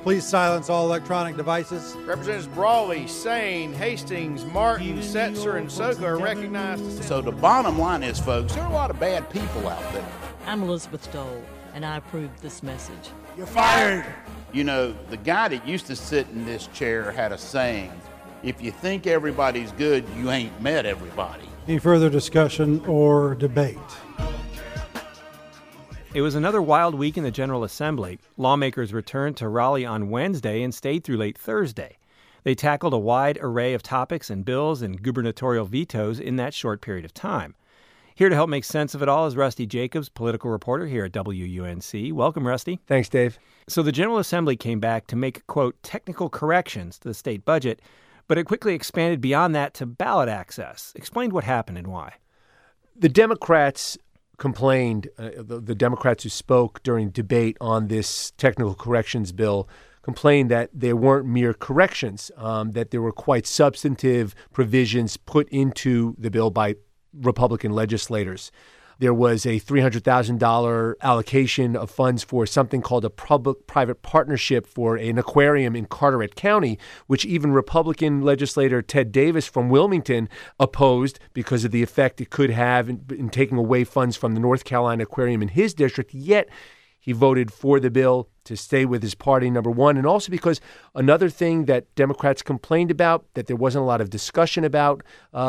Please silence all electronic devices. Representatives Brawley, Sane, Hastings, Martin, Setzer, and Soka are recognized. So the bottom line is, folks, there are a lot of bad people out there. I'm Elizabeth Dole, and I approve this message. You're fired. You know, the guy that used to sit in this chair had a saying, if you think everybody's good, you ain't met everybody. Any further discussion or debate? It was another wild week in the General Assembly. Lawmakers returned to Raleigh on Wednesday and stayed through late Thursday. They tackled a wide array of topics and bills and gubernatorial vetoes in that short period of time. Here to help make sense of it all is Rusty Jacobs, political reporter here at WUNC. Welcome, Rusty. Thanks, Dave. So the General Assembly came back to make, quote, technical corrections to the state budget, but it quickly expanded beyond that to ballot access. Explain what happened and why. The Democrats complained, the Democrats who spoke during debate on this technical corrections bill complained that there weren't mere corrections, that there were quite substantive provisions put into the bill by Republican legislators. There was a $300,000 allocation of funds for something called a public-private partnership for an aquarium in Carteret County, which even Republican legislator Ted Davis from Wilmington opposed because of the effect it could have in taking away funds from the North Carolina Aquarium in his district. Yet he voted for the bill to stay with his party, number one, and also because another thing that Democrats complained about, that there wasn't a lot of discussion about,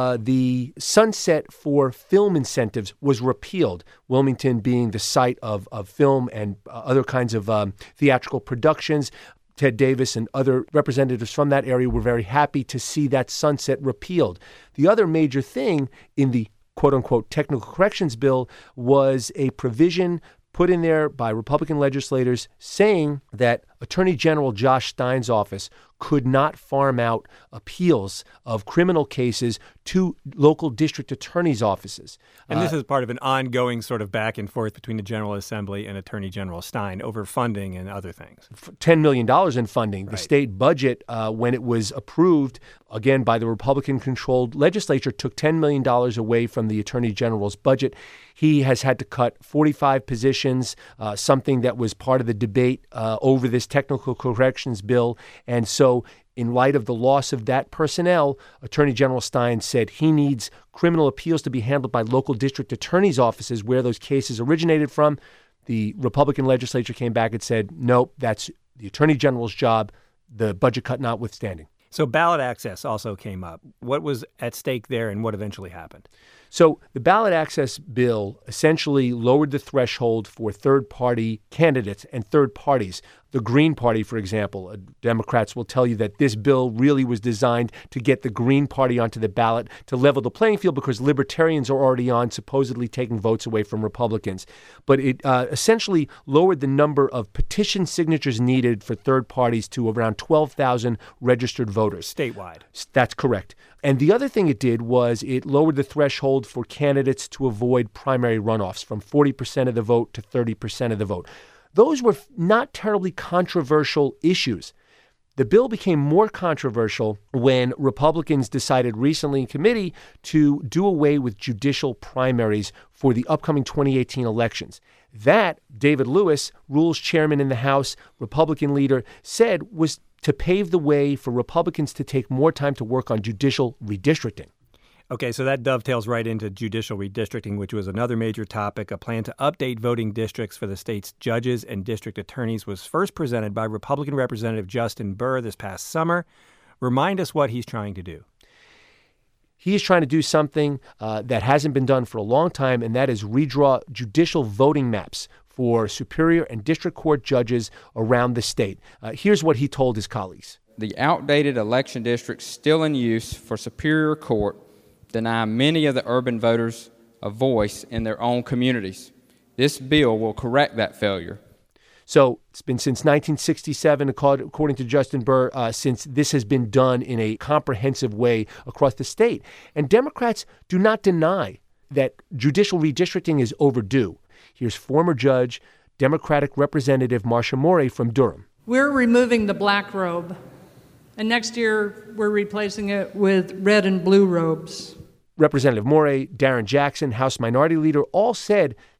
the sunset for film incentives was repealed, Wilmington being the site of film and other kinds of theatrical productions. Ted Davis and other representatives from that area were very happy to see that sunset repealed. The other major thing in the quote-unquote technical corrections bill was a provision put in there by Republican legislators saying that Attorney General Josh Stein's office could not farm out appeals of criminal cases to local district attorneys' offices. And this is part of an ongoing sort of back and forth between the General Assembly and Attorney General Stein over funding and other things. $10 million in funding. Right. The state budget, when it was approved, again, by the Republican-controlled legislature, took $10 million away from the Attorney General's budget. He has had to cut 45 positions, something that was part of the debate over this technical corrections bill. And so in light of the loss of that personnel, Attorney General Stein said he needs criminal appeals to be handled by local district attorneys' offices where those cases originated from. The Republican legislature came back and said, nope, that's the Attorney General's job, the budget cut notwithstanding. So ballot access also came up. What was at stake there and what eventually happened? So the ballot access bill essentially lowered the threshold for third-party candidates and third parties. The Green Party, for example, Democrats will tell you that this bill really was designed to get the Green Party onto the ballot to level the playing field because libertarians are already on, supposedly taking votes away from Republicans. But it essentially lowered the number of petition signatures needed for third parties to around 12,000 registered voters. Statewide. That's correct. And the other thing it did was it lowered the threshold for candidates to avoid primary runoffs from 40% of the vote to 30% of the vote. Those were not terribly controversial issues. The bill became more controversial when Republicans decided recently in committee to do away with judicial primaries for the upcoming 2018 elections. That, David Lewis, Rules Chairman in the House, Republican leader, said was to pave the way for Republicans to take more time to work on judicial redistricting. Okay, so that dovetails right into judicial redistricting, which was another major topic. A plan to update voting districts for the state's judges and district attorneys was first presented by Republican Representative Justin Burr this past summer. Remind us what he's trying to do. He is trying to do something that hasn't been done for a long time, and that is redraw judicial voting maps for superior and district court judges around the state. Here's what he told his colleagues. The outdated election districts still in use for Superior Court deny many of the urban voters a voice in their own communities. This bill will correct that failure. So it's been since 1967, according to Justin Burr, since this has been done in a comprehensive way across the state. And Democrats do not deny that judicial redistricting is overdue. Here's former judge, Democratic Representative Marcia Morey from Durham. We're removing the black robe, and next year we're replacing it with red and blue robes. Representative Morey, Darren Jackson, House Minority Leader, all said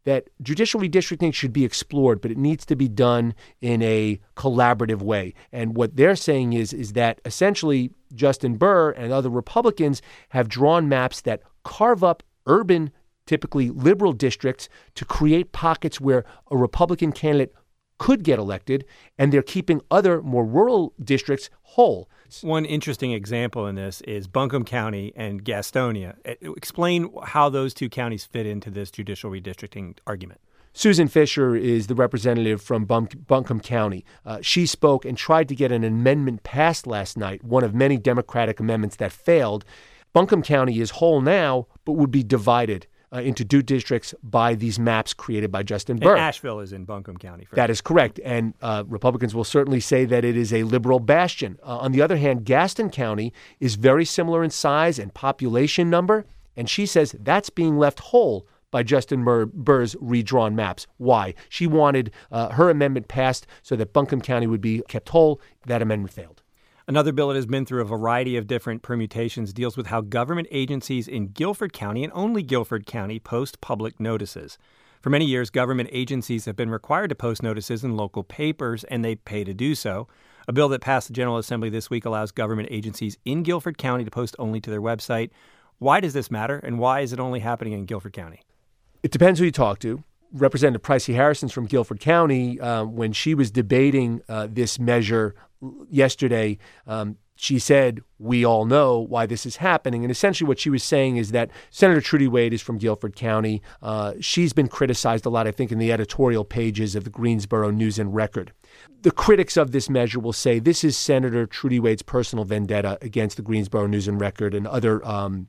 that judicial redistricting should be explored, but it needs to be done in a collaborative way. And what they're saying is that essentially Justin Burr and other Republicans have drawn maps that carve up urban, typically liberal districts to create pockets where a Republican candidate could get elected, and they're keeping other more rural districts whole. One interesting example in this is Buncombe County and Gastonia. Explain how those two counties fit into this judicial redistricting argument. Susan Fisher is the representative from Buncombe County. She spoke and tried to get an amendment passed last night, one of many Democratic amendments that failed. Buncombe County is whole now, but would be divided into two districts by these maps created by Justin Burr. And Asheville is in Buncombe County. That is correct. And Republicans will certainly say that it is a liberal bastion. On the other hand, Gaston County is very similar in size and population number. And she says that's being left whole by Justin Burr's redrawn maps. Why? She wanted her amendment passed so that Buncombe County would be kept whole. That amendment failed. Another bill that has been through a variety of different permutations deals with how government agencies in Guilford County and only Guilford County post public notices. For many years, government agencies have been required to post notices in local papers, and they pay to do so. A bill that passed the General Assembly this week allows government agencies in Guilford County to post only to their website. Why does this matter, and why is it only happening in Guilford County? It depends who you talk to. Representative Pricey Harrison's from Guilford County. When she was debating this measure yesterday, she said, we all know why this is happening. And essentially what she was saying is that Senator Trudy Wade is from Guilford County. She's been criticized a lot, I think, in the editorial pages of the Greensboro News and Record. The critics of this measure will say this is Senator Trudy Wade's personal vendetta against the Greensboro News and Record and other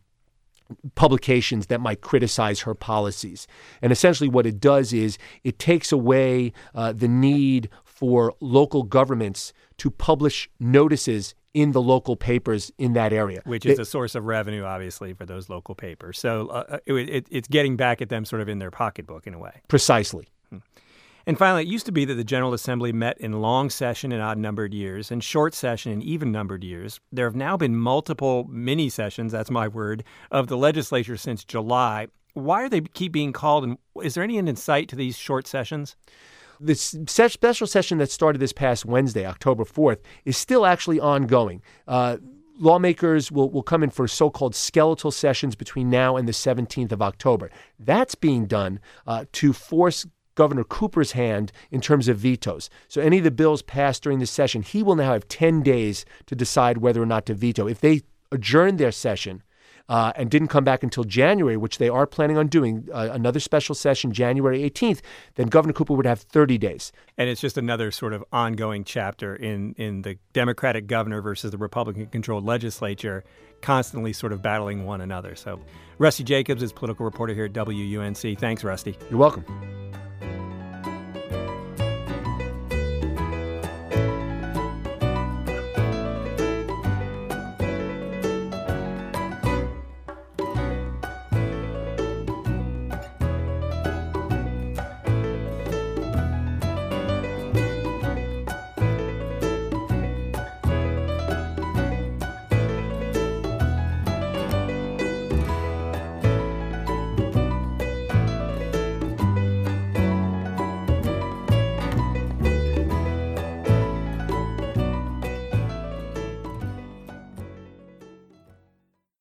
publications that might criticize her policies. And essentially what it does is it takes away the need for local governments to publish notices in the local papers in that area. Which is a source of revenue, obviously, for those local papers. So it's getting back at them sort of in their pocketbook in a way. Precisely. And finally, it used to be that the General Assembly met in long session in odd-numbered years and short session in even-numbered years. There have now been multiple mini-sessions, that's my word, of the legislature since July. Why are they keep being called, and is there any end in sight to these short sessions? The special session that started this past Wednesday, October 4th, is still actually ongoing. Lawmakers will come in for so-called skeletal sessions between now and the 17th of October. That's being done to force Governor Cooper's hand in terms of vetoes. So any of the bills passed during this session, he will now have 10 days to decide whether or not to veto. If they adjourn their session and didn't come back until January, which they are planning on doing, another special session January 18th, then Governor Cooper would have 30 days. And it's just another sort of ongoing chapter in the Democratic governor versus the Republican-controlled legislature constantly sort of battling one another. So Rusty Jacobs is political reporter here at WUNC. Thanks, Rusty. You're welcome.